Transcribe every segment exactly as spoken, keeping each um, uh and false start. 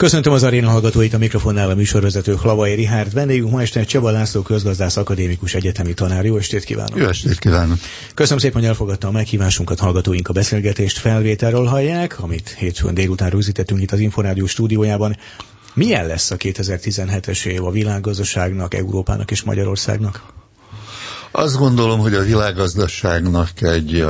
Köszöntöm az aréna hallgatóit, a mikrofonnál a műsorvezető Hlavai Richárd. Vendégünk ma este Csaba László közgazdász, akadémikus, egyetemi tanár. Jó estét kívánok! Jó estét kívánok! Köszönöm szépen, hogy elfogadta a meghívásunkat. Hallgatóink a beszélgetést felvételről hallják, amit hétfőn délután rögzítettünk itt az Inforádió stúdiójában. Milyen lesz a kétezer-tizenhetes év a világgazdaságnak, Európának és Magyarországnak? Azt gondolom, hogy a világgazdaságnak egy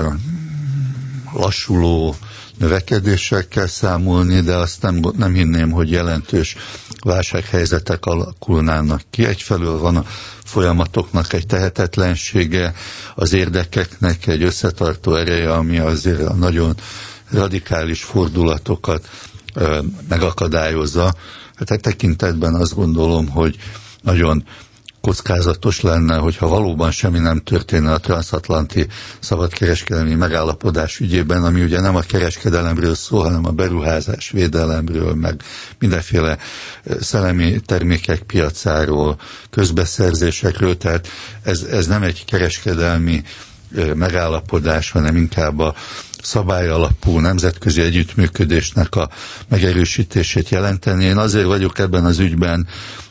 lassuló növekedéssel kell számolni, de azt nem, nem hinném, hogy jelentős válsághelyzetek alakulnának ki. Egyfelől van a folyamatoknak egy tehetetlensége, az érdekeknek egy összetartó ereje, ami azért a nagyon radikális fordulatokat ö, megakadályozza. Hát e tekintetben azt gondolom, hogy nagyon kockázatos lenne, hogyha valóban semmi nem történne a transatlanti szabadkereskedelmi megállapodás ügyében, ami ugye nem a kereskedelemről szól, hanem a beruházás védelemről, meg mindenféle szellemi termékek piacáról, közbeszerzésekről, tehát ez, ez nem egy kereskedelmi megállapodás, hanem inkább a szabályalapú nemzetközi együttműködésnek a megerősítését jelenteni. Én azért vagyok ebben az ügyben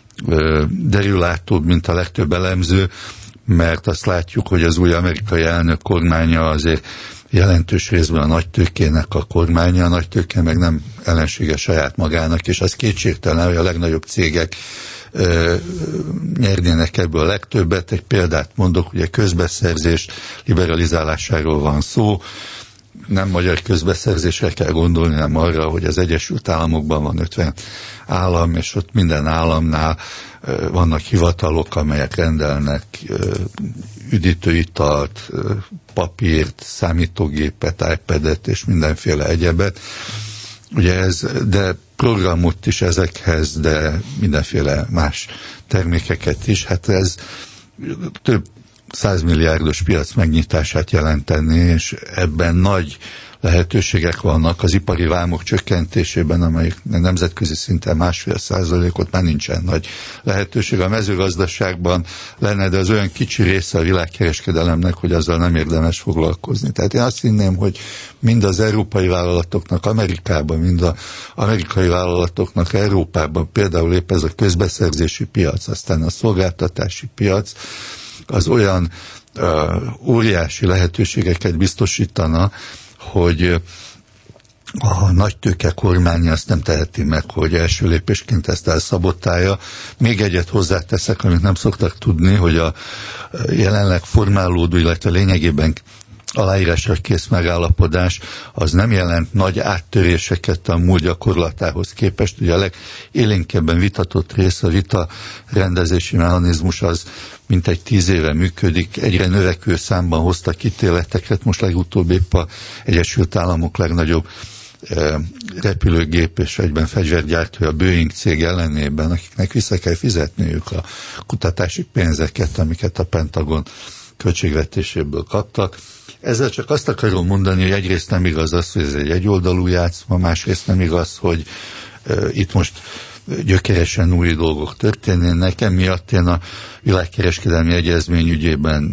derülátóbb, mint a legtöbb elemző, mert azt látjuk, hogy az új amerikai elnök kormánya azért jelentős részben a nagytőkének a kormánya, a nagytőke meg nem ellensége saját magának, és az kétségtelen, hogy a legnagyobb cégek ö, nyernének ebből a legtöbbet. Egy példát mondok, ugye közbeszerzés liberalizálásáról van szó, nem magyar közbeszerzésre kell gondolni, hanem arra, hogy az Egyesült Államokban van ötven állam, és ott minden államnál vannak hivatalok, amelyek rendelnek üdítőitalt, papírt, számítógépet, iPadet és mindenféle egyebet. Ugye ez, de programot is ezekhez, de mindenféle más termékeket is. Hát ez több százmilliárdos piac megnyitását jelenteni, és ebben nagy lehetőségek vannak az ipari vámok csökkentésében, amelyik nemzetközi szinten másfél százalékot, már nincsen nagy lehetőség. A mezőgazdaságban lenne, de az olyan kicsi része a világkereskedelemnek, hogy azzal nem érdemes foglalkozni. Tehát én azt hinném, hogy mind az európai vállalatoknak Amerikában, mind az amerikai vállalatoknak Európában, például épp ez a közbeszerzési piac, aztán a szolgáltatási piac, az olyan uh, óriási lehetőségeket biztosítana, hogy a nagytőke kormánya azt nem teheti meg, hogy első lépésként ezt elszabotálja. Még egyet hozzáteszek, amit nem szoktak tudni, hogy a jelenleg formálódó, illetve lényegében aláírásra kész megállapodás, az nem jelent nagy áttöréseket a múlt gyakorlatához képest. Ugye a legélénkebben vitatott rész, a vita rendezési mechanizmus az mintegy tíz éve működik, egyre növekvő számban hoztak ítéleteket, most legutóbb épp az Egyesült Államok legnagyobb e, repülőgép és egyben fegyvergyártója, a Boeing cég ellenében, akiknek vissza kell fizetniük a kutatási pénzeket, amiket a Pentagon költségvetéséből kaptak. Ezzel csak azt akarom mondani, hogy egyrészt nem igaz az, hogy ez egy egyoldalú játszma, másrészt nem igaz, hogy e, itt most gyökeresen új dolgok történnének. Emiatt én a világkereskedelmi egyezmény ügyében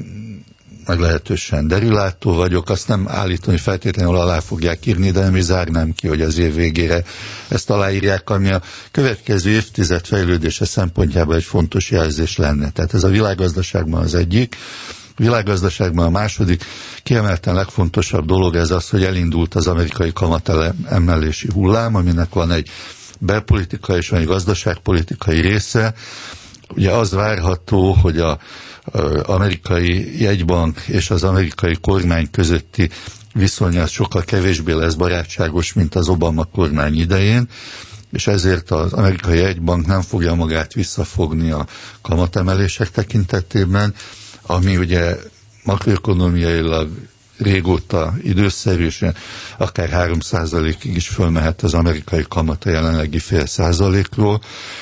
meglehetősen derülátó vagyok. Azt nem állítom, hogy feltétlenül alá fogják írni, de nem is zárnám ki, hogy az év végére ezt aláírják, ami a következő évtized fejlődése szempontjából egy fontos jelzés lenne. Tehát ez a világgazdaságban az egyik. A világgazdaságban a második kiemelten legfontosabb dolog ez az, hogy elindult az amerikai kamatemelési hullám, aminek van egy belpolitikai és van egy gazdaságpolitikai része. Ugye az várható, hogy az amerikai jegybank és az amerikai kormány közötti viszony az sokkal kevésbé lesz barátságos, mint az Obama kormány idején, és ezért az amerikai jegybank nem fogja magát visszafogni a kamatemelések tekintetében, ami ugye makroökonomiailag régóta időszerű, és akár három százalékig is fölmehet az amerikai kamat a jelenlegi fél százalékról.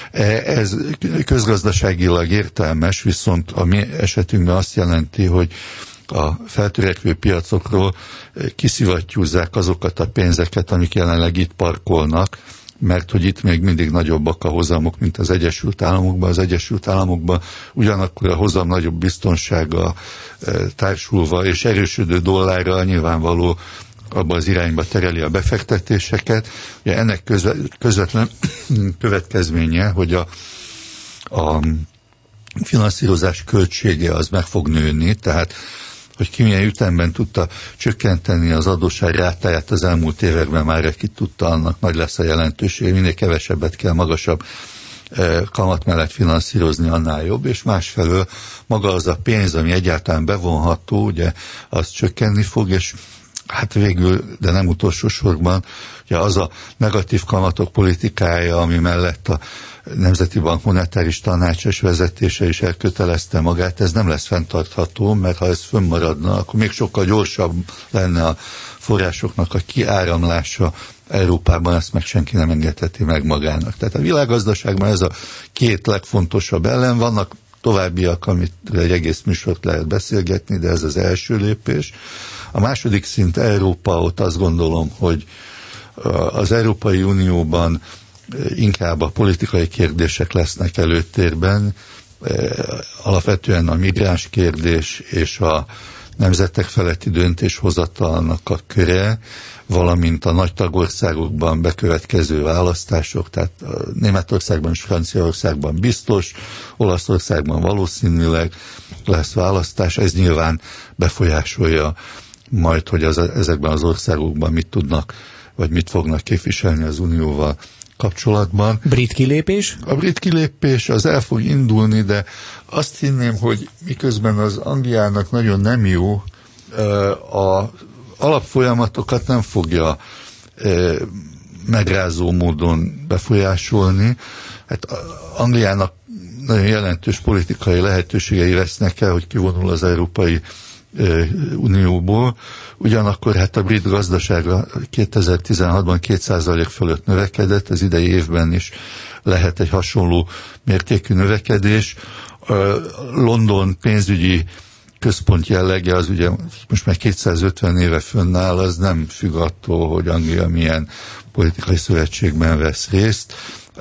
Ez közgazdaságilag értelmes, viszont a mi esetünkben azt jelenti, hogy a feltörekvő piacokról kiszivattyúzzák azokat a pénzeket, amik jelenleg itt parkolnak, mert hogy itt még mindig nagyobbak a hozamok, mint az Egyesült Államokban. Az Egyesült Államokban ugyanakkor a hozam nagyobb biztonsága társulva és erősödő dollárral nyilvánvaló abba az irányba tereli a befektetéseket. Ugye ennek közvetlen következménye, hogy a, a finanszírozás költsége az meg fog nőni, tehát hogy ki milyen ütemben tudta csökkenteni az adósság rátáját az elmúlt években, már ki tudta, annak nagy lesz a jelentőség, minél kevesebbet kell magasabb kamat mellett finanszírozni, annál jobb, és másfelől maga az a pénz, ami egyáltalán bevonható, ugye, az csökkenni fog, és hát végül, de nem utolsó sorban, ugye az a negatív kamatok politikája, ami mellett a Nemzeti Bank monetáris tanácsos vezetése is elkötelezte magát, ez nem lesz fenntartható, mert ha ez fönnmaradna, akkor még sokkal gyorsabb lenne a forrásoknak a kiáramlása Európában, ezt meg senki nem engedheti meg magának. Tehát a világgazdaságban ez a két legfontosabb ellen, vannak továbbiak, amit egy egész műsort lehet beszélgetni, de ez az első lépés. A második szint Európa, ott azt gondolom, hogy az Európai Unióban inkább a politikai kérdések lesznek előtérben, alapvetően a migráns kérdés és a nemzetek feletti döntéshozatalnak a köre, valamint a nagy tagországokban bekövetkező választások, tehát Németországban és Franciaországban biztos, Olaszországban valószínűleg lesz választás, ez nyilván befolyásolja majd, hogy az, ezekben az országokban mit tudnak, vagy mit fognak képviselni az Unióval kapcsolatban. Brit kilépés? A brit kilépés az el fog indulni, de azt hinném, hogy miközben az Angliának nagyon nem jó, a alapfolyamatokat nem fogja megrázó módon befolyásolni. Hát Angliának nagyon jelentős politikai lehetőségei vesznek el, hogy kivonul az Európai Unióból. Ugyanakkor hát a brit gazdasága kétezer-tizenhatban két százalék fölött növekedett, az idei évben is lehet egy hasonló mértékű növekedés. London pénzügyi központ jellege az ugye most már kétszázötven éve fönnáll, az nem függ attól, hogy Anglia milyen politikai szövetségben vesz részt.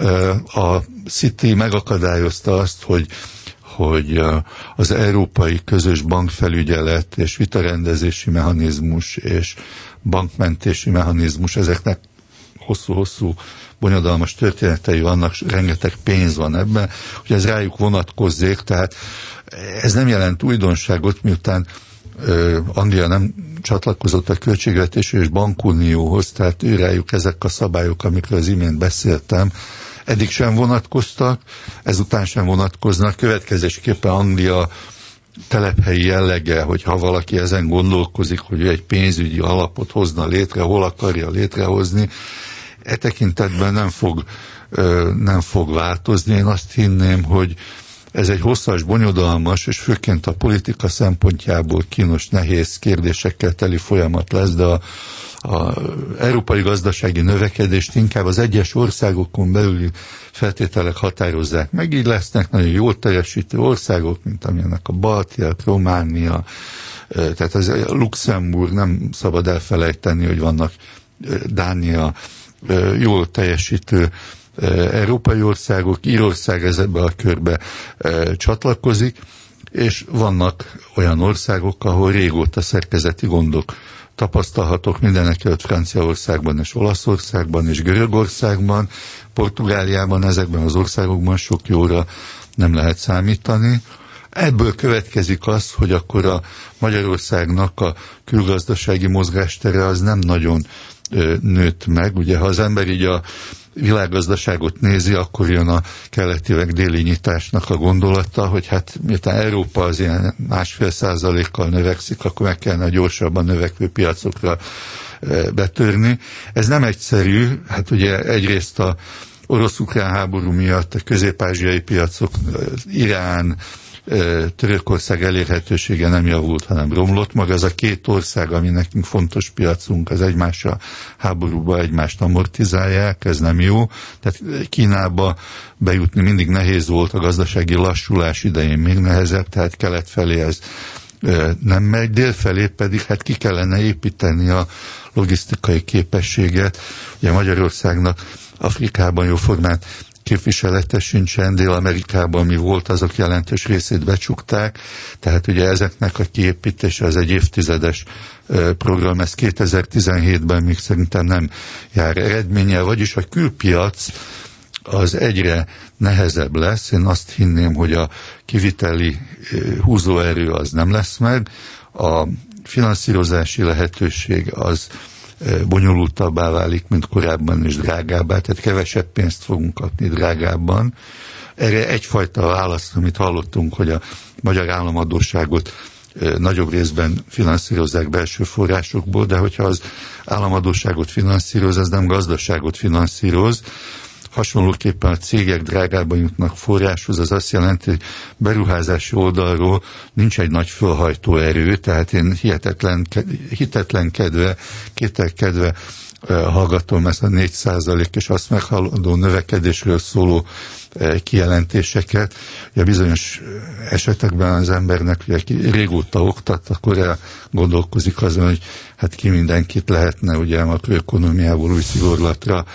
A City megakadályozta azt, hogy hogy az európai közös bankfelügyelet és vitarendezési mechanizmus és bankmentési mechanizmus, ezeknek hosszú-hosszú bonyodalmas történetei vannak, rengeteg pénz van ebben, hogy ez rájuk vonatkozzék, tehát ez nem jelent újdonságot, miután Anglia nem csatlakozott a költségvetési és bankunióhoz, tehát őrájuk ezek a szabályok, amikről az imént beszéltem, eddig sem vonatkoztak, ezután sem vonatkoznak. Következésképpen Anglia telephelyi jellege, hogyha valaki ezen gondolkozik, hogy egy pénzügyi alapot hozna létre, hol akarja létrehozni, e tekintetben nem fog, nem fog változni. Én azt hinném, hogy ez egy hosszas, bonyodalmas, és főként a politika szempontjából kínos, nehéz kérdésekkel teli folyamat lesz, de a a európai gazdasági növekedést inkább az egyes országokon belüli feltételek határozzák meg, így lesznek nagyon jól teljesítő országok, mint amilyenek a Baltiak, Románia, tehát az Luxemburg, nem szabad elfelejteni, hogy vannak Dánia, jól teljesítő európai országok, Írország ezekbe a körbe csatlakozik, és vannak olyan országok, ahol régóta szerkezeti gondok tapasztalhatók, mindenekelőtt Franciaországban és Olaszországban és Görögországban, Portugáliában, ezekben az országokban sok jóra nem lehet számítani. Ebből következik az, hogy akkor a Magyarországnak a külgazdasági mozgástere az nem nagyon ö, nőtt meg. Ugye, ha az ember így a világgazdaságot nézi, akkor jön a keleti meg déli nyitásnak a gondolata, hogy hát miután Európa az ilyen másfél százalékkal növekszik, akkor meg kellene gyorsabban növekvő piacokra betörni. Ez nem egyszerű, hát ugye egyrészt a orosz-ukrán háború miatt a közép-ázsiai piacok, Irán, Törökország elérhetősége nem javult, hanem romlott. Maga ez a két ország, ami nekünk fontos piacunk, az egymással háborúba egymást amortizálják, ez nem jó. Tehát Kínába bejutni mindig nehéz volt, a gazdasági lassulás idején még nehezebb, tehát kelet felé ez nem megy, dél felé pedig hát ki kellene építeni a logisztikai képességet. Ugye Magyarországnak Afrikában jóformán képviselete sincsen, Dél-Amerikában mi volt, azok jelentős részét becsukták, tehát ugye ezeknek a kiépítése az egy évtizedes program, ez kétezer-tizenhétben még szerintem nem jár eredménnyel, vagyis a külpiac az egyre nehezebb lesz. Én azt hinném, hogy a kiviteli húzóerő az nem lesz meg, a finanszírozási lehetőség az bonyolultabbá válik, mint korábban, és drágábbá, tehát kevesebb pénzt fogunk kapni drágábban. Erre egyfajta válasz, amit hallottunk, hogy a magyar államadósságot nagyobb részben finanszírozzák belső forrásokból, de hogyha az államadósságot finanszíroz, az nem gazdaságot finanszíroz. Hasonlóképpen a cégek drágában jutnak forráshoz, az azt jelenti, hogy beruházási oldalról nincs egy nagy fölhajtó erő, tehát én hihetetlen, hitetlenkedve, kételkedve hallgatom ezt a négy százalék és azt meghaladó növekedésről szóló kijelentéseket. Ugye bizonyos esetekben az embernek, ugye régóta oktat, akkor elgondolkozik azon, hogy hát ki mindenkit lehetne ugye a makroökonomiából új szigorlatra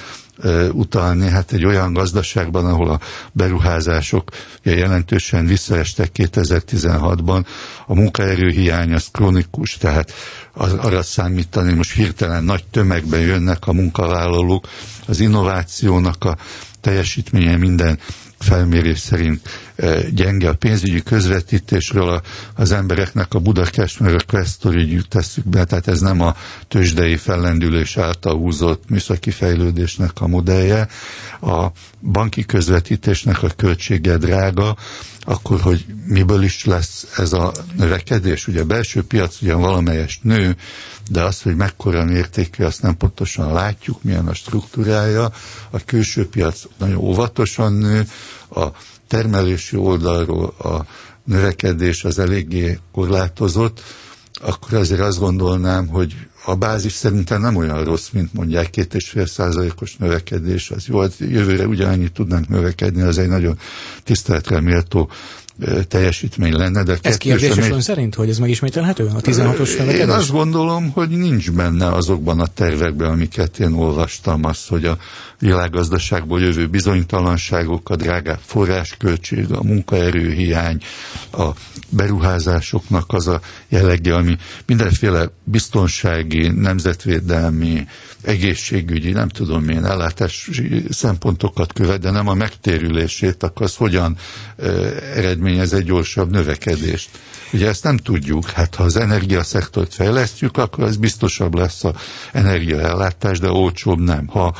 utalni. Hát egy olyan gazdaságban, ahol a beruházások jelentősen visszaestek kétezer-tizenhatban, a munkaerőhiány az kronikus, tehát az, arra számítani, most hirtelen nagy tömegben jönnek a munkavállalók, az innovációnak a teljesítménye minden felmérés szerint gyenge, a pénzügyi közvetítésről a, az embereknek a Budakest meg a Questor ügyük tesszük be, tehát ez nem a tőzsdei fellendülés által húzott műszaki fejlődésnek a modellje. A banki közvetítésnek a költsége drága, akkor, hogy miből is lesz ez a növekedés. Ugye a belső piac ugyan valamelyest nő, de az, hogy mekkora mértékű, azt nem pontosan látjuk, milyen a struktúrája. A külső piac nagyon óvatosan nő, a termelési oldalról a növekedés az eléggé korlátozott, akkor azért azt gondolnám, hogy a bázis szerintem nem olyan rossz, mint mondják, két és fél százalékos növekedés, az jó, jövőre ugyanannyit tudnánk növekedni, az egy nagyon tiszteletre méltó teljesítmény lenne. De ez kérdéses ön szerint, hogy ez megismételhető? A tizenhatos növekedés? Én azt gondolom, hogy nincs benne azokban a tervekben, amiket én olvastam, az, hogy a világgazdaságból jövő bizonytalanságok, a drágább forrásköltség, a munkaerőhiány, a beruházásoknak az a jellege, ami mindenféle biztonsági, nemzetvédelmi, egészségügyi, nem tudom én, ellátási szempontokat követ, de nem a megtérülését, akkor az hogyan eredményez egy gyorsabb növekedést. Ugye ezt nem tudjuk, hát ha az energiaszektort fejlesztjük, akkor az biztosabb lesz az energiaellátás, de olcsóbb nem. Ha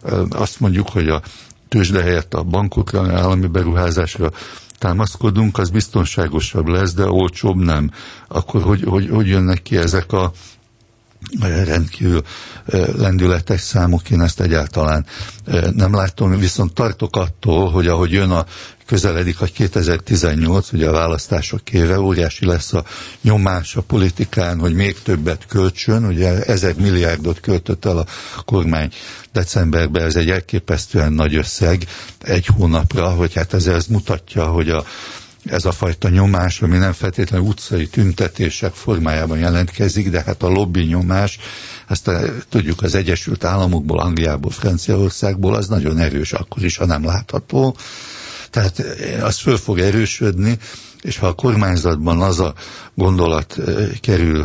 azt mondjuk, hogy a tőzsde helyett a bankokra, állami beruházásra támaszkodunk, az biztonságosabb lesz, de olcsóbb nem. Akkor hogy, hogy, hogy jönnek ki ezek a rendkívül lendületes számok, én ezt egyáltalán nem látom, viszont tartok attól, hogy ahogy jön a közeledik a kétezer-tizennyolc, ugye a választások éve, óriási lesz a nyomás a politikán, hogy még többet költsön, ugye ezer milliárdot költött el a kormány decemberben, ez egy elképesztően nagy összeg egy hónapra, hogy hát ez, ez mutatja, hogy a ez a fajta nyomás, ami nem feltétlenül utcai tüntetések formájában jelentkezik, de hát a lobby nyomás, ezt tudjuk az Egyesült Államokból, Angliából, Franciaországból, az nagyon erős, akkor is, ha nem látható. Tehát az föl fog erősödni, és ha a kormányzatban az a gondolat kerül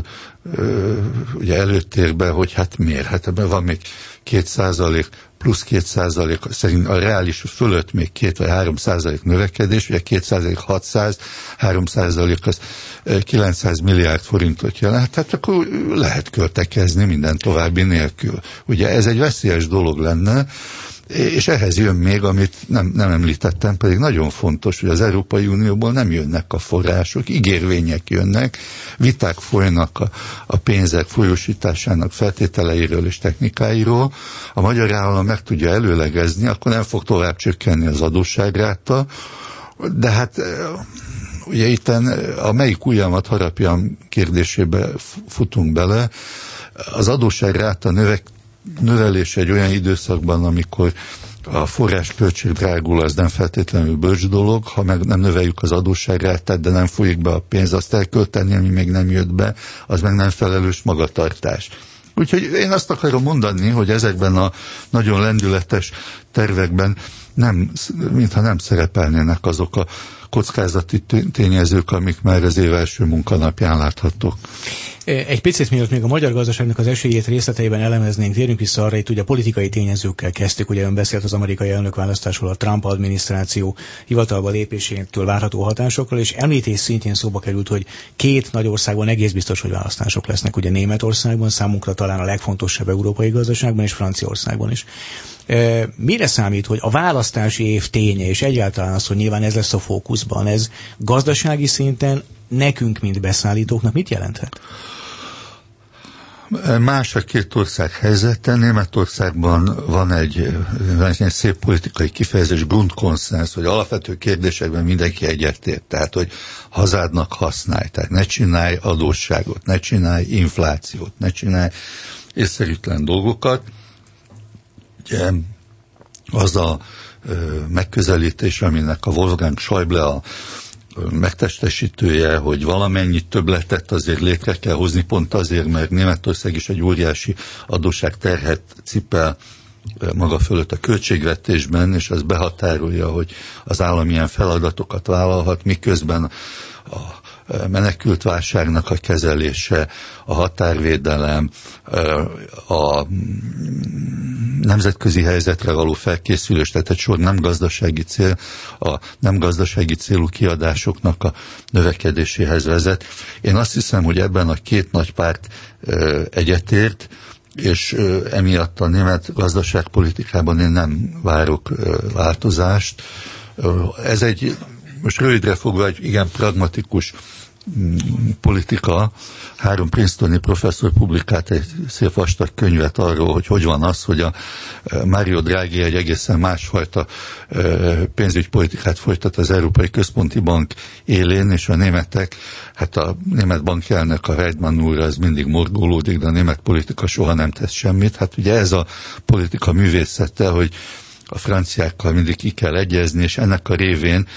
ugye előtérbe, hogy hát miért? Hát ebben van még két százalék, plusz két százalék, szerint a reális fölött még két vagy három százalék növekedés, ugye két százalék hatszáz, három százalék az kilencszáz milliárd forintot jelent, tehát akkor lehet költekezni minden további nélkül. Ugye ez egy veszélyes dolog lenne, és ehhez jön még, amit nem, nem említettem, pedig nagyon fontos, hogy az Európai Unióból nem jönnek a források, ígérvények jönnek, viták folynak a, a pénzek folyósításának feltételeiről és technikáiról. A magyar állam meg tudja előlegezni, akkor nem fog tovább csökkenni az adósságráta, de hát ugye itten a melyik ujjamat harapjam kérdésébe futunk bele, az adósságráta növek növelés egy olyan időszakban, amikor a forrásköltség drágul, az nem feltétlenül bölcs dolog, ha meg nem növeljük az adósságrátát, de nem folyik be a pénz, azt elkölteni, ami még nem jött be, az meg nem felelős magatartás. Úgyhogy én azt akarom mondani, hogy ezekben a nagyon lendületes tervekben nem, mintha nem szerepelnének azok a kockázati tényezők, amik már az év első munkanapján láthatók. Egy picit, mielőtt még a magyar gazdaságnak az esélyét részleteiben elemeznénk, térjünk vissza arra, itt ugye politikai tényezőkkel kezdtük, ugye ön beszélt az amerikai elnökválasztásról, a Trump adminisztráció hivatalba lépésétől várható hatásokról, és említés szintén szóba került, hogy két nagy országban egész biztos, hogy választások lesznek, ugye Németországban, számunkra talán a legfontosabb európai gazdaságban, és Franciaországban is. E, mire számít, hogy a választási év ténye, és egyáltalán az, hogy nyilván ez lesz a fókuszban, ez gazdasági szinten nekünk, mint beszállítóknak mit jelenthet? Más a két ország helyzete. Németországban van egy, van egy szép politikai kifejezés, Grundkonszenz, hogy alapvető kérdésekben mindenki egyetért. Tehát, hogy hazádnak használj, tehát ne csinálj adósságot, ne csinálj inflációt, ne csinálj észszerűtlen dolgokat. Ugye, az a ö, megközelítés, aminek a Wolfgang Schäuble a megtestesítője, hogy valamennyi többletet azért létre kell hozni, pont azért, mert Németország is egy óriási adósságterhet cipel maga fölött a költségvetésben, és az behatárolja, hogy az állam ilyen feladatokat vállalhat, miközben a menekült válságnak a kezelése, a határvédelem, a nemzetközi helyzetre való felkészülés, tehát egy sor nem gazdasági cél, a nem gazdasági célú kiadásoknak a növekedéséhez vezet. Én azt hiszem, hogy ebben a két nagy párt egyetért, és emiatt a német gazdaságpolitikában én nem várok változást. Ez egy, most rövidre fogva, egy igen pragmatikus politika. Három Princetoni professzor publikált egy szép vastag könyvet arról, hogy hogy van az, hogy a Mario Draghi egy egészen másfajta pénzügypolitikát folytat az Európai Központi Bank élén, és a németek, hát a német bankelnök, a Weidmann úr, az mindig morgolódik, de a német politika soha nem tesz semmit. Hát ugye ez a politika művészete, hogy a franciákkal mindig ki kell egyezni, és ennek a révén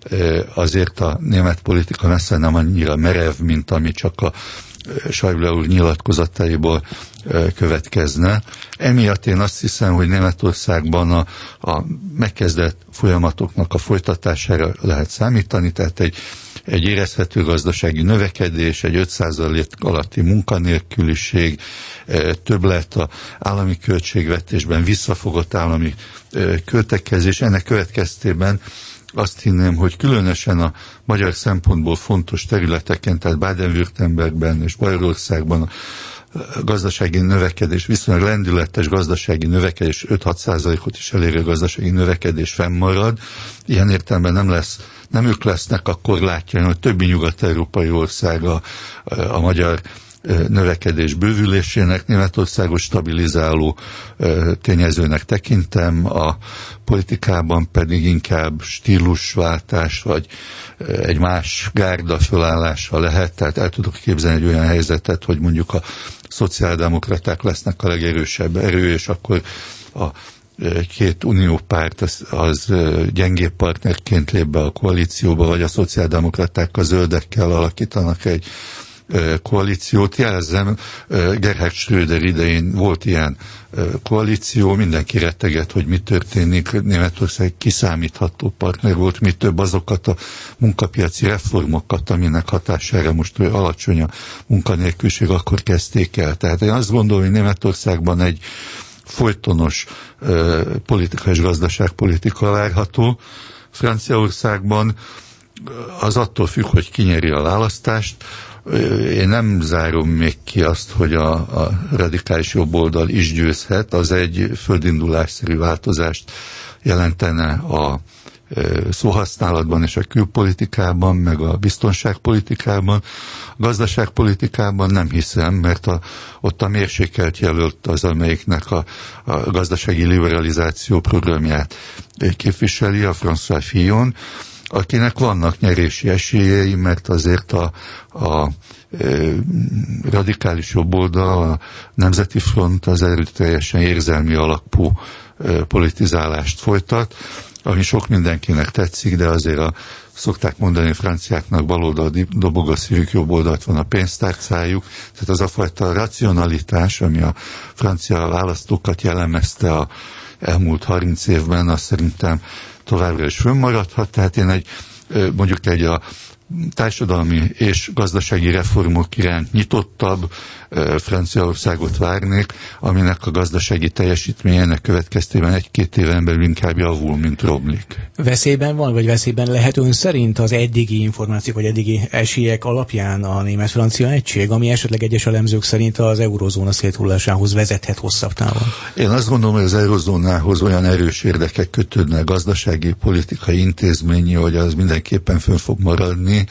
azért a német politika messze nem annyira merev, mint ami csak a Schäuble úr nyilatkozataiból következne. Emiatt én azt hiszem, hogy Németországban a, a megkezdett folyamatoknak a folytatására lehet számítani, tehát egy, egy érezhető gazdasági növekedés, egy öt százalék alatti munkanélküliség, többlet az állami költségvetésben, visszafogott állami költekezés. Ennek következtében azt hinném, hogy különösen a magyar szempontból fontos területeken, tehát Baden-Württembergben és Bajorországban a gazdasági növekedés, viszonylag lendületes gazdasági növekedés, öt-hat százalékot is elérő gazdasági növekedés fennmarad. Ilyen értelemben nem lesz, nem ők lesznek a korlátja, hogy többi nyugat-európai ország a, a magyar növekedés bővülésének, Németországos stabilizáló tényezőnek tekintem, a politikában pedig inkább stílusváltás, vagy egy más gárda fölállása lehet, tehát el tudok képzelni egy olyan helyzetet, hogy mondjuk a szociáldemokraták lesznek a legerősebb erő, és akkor a két uniópárt az, az gyengébb partnerként lép be a koalícióba, vagy a szociáldemokraták a zöldekkel alakítanak egy koalíciót. Jelzem, Gerhard Schröder idején volt ilyen koalíció, mindenki retteget, hogy mi történik. Németország kiszámítható partner volt, mi több azokat a munkapiaci reformokat, aminek hatására most alacsony a munkanélküliség, akkor kezdték el. Tehát én azt gondolom, hogy Németországban egy folytonos politika és gazdaságpolitika várható. Franciaországban az attól függ, hogy ki nyeri a választást. Én nem zárom még ki azt, hogy a, a radikális jobboldal is győzhet, az egy földindulásszerű változást jelentene a szóhasználatban és a külpolitikában, meg a biztonságpolitikában. A gazdaságpolitikában nem hiszem, mert a, ott a mérsékelt jelölt az, amelyiknek a, a gazdasági liberalizáció programját képviseli, a François Fillon, akinek vannak nyerési esélyei, mert azért a, a e, radikális jobboldal, a Nemzeti Front az erőteljesen érzelmi alapú e, politizálást folytat, ami sok mindenkinek tetszik, de azért a, szokták mondani a franciáknak, baloldal dobog a szívük, jobb oldalt van a pénztárcájuk, tehát az a fajta racionalitás, ami a francia választókat jellemezte a elmúlt harminc évben, azt szerintem továbbra is fönnmaradhat. Tehát én egy, mondjuk egy a társadalmi és gazdasági reformok iránt nyitottabb Franciaországot várnék, aminek a gazdasági teljesítményének következtében egy-két éven belül inkább javul, mint romlik. Veszélyben van, vagy veszélyben lehet ön szerint az eddigi információk, vagy eddigi esélyek alapján a német-francia egység, ami esetleg egyes elemzők szerint az eurozóna széthullásához vezethet hosszabb távon? Én azt gondolom, hogy az eurozónához olyan erős érdekek kötődnek, gazdasági, politikai, intézményi, hogy az mindenképpen fönn fog maradni.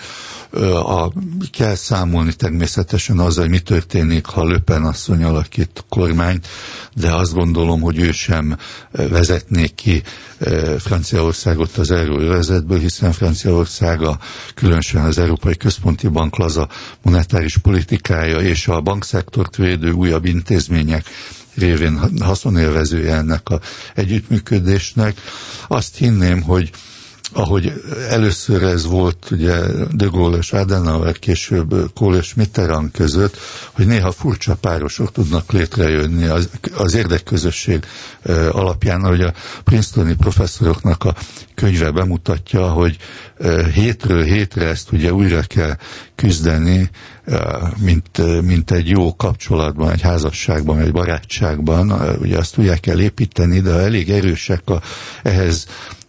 A, kell számolni természetesen azzal, hogy mi történik, ha Le Pen asszony alakít kormányt, de azt gondolom, hogy ő sem vezetné ki Franciaországot az euróövezetből, hiszen Franciaország a, különösen az Európai Központi Bank laza monetáris politikája és a bankszektort védő újabb intézmények révén haszonélvezője ennek az együttműködésnek. Azt hinném, hogy ahogy először ez volt ugye de Gaulle és Adenauer, később Kohl és Mitterrand között, hogy néha furcsa párosok tudnak létrejönni az, az érdekközösség uh, alapján, ahogy a Princetoni professzoroknak a könyve bemutatja, hogy uh, hétről hétre ezt ugye újra kell küzdeni, uh, mint, uh, mint egy jó kapcsolatban, egy házasságban, egy barátságban, uh, ugye azt újra kell építeni, de elég erősek a, ehhez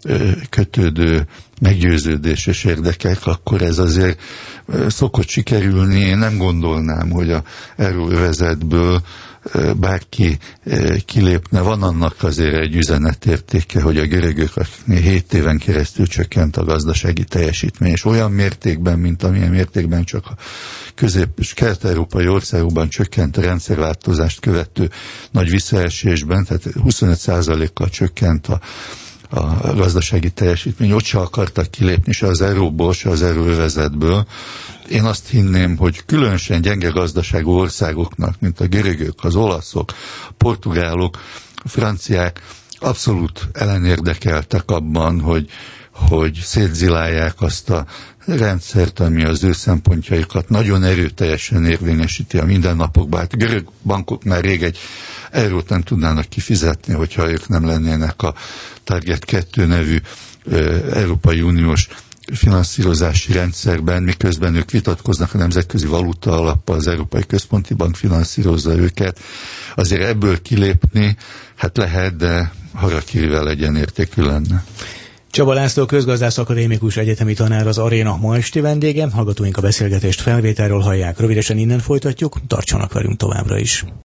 kötődő meggyőződéses érdekek, akkor ez azért szokott sikerülni. Én nem gondolnám, hogy a euróövezetből bárki kilépne. Van annak azért egy üzenetértéke, hogy a görögöknél hét éven keresztül csökkent a gazdasági teljesítmény, és olyan mértékben, mint amilyen mértékben csak a közép- és kelet-európai országokban csökkent a rendszerváltozást követő nagy visszaesésben, tehát huszonöt százalékkal csökkent a a gazdasági teljesítmény, ott se akartak kilépni se az euróból, se az euróövezetből. Én azt hinném, hogy különösen gyenge gazdaságú országoknak, mint a görögök, az olaszok, a portugálok, a franciák abszolút ellenérdekeltek abban, hogy, hogy szétzilálják azt a rendszert, ami az ő szempontjaikat nagyon erőteljesen érvényesíti a mindennapokban. Hát a görög bankok már rég egy eurót nem tudnának kifizetni, hogyha ők nem lennének a Target kettő nevű uh, Európai Uniós finanszírozási rendszerben, miközben ők vitatkoznak a Nemzetközi Valuta Alappal, az Európai Központi Bank finanszírozza őket. Azért ebből kilépni, hát lehet, de harakirivel egyenértékű lenne. Csaba László közgazdász akadémikus egyetemi tanár az Aréna ma esti vendége. Hallgatóink a beszélgetést felvételről hallják. Rövidesen innen folytatjuk, tartsanak velünk továbbra is.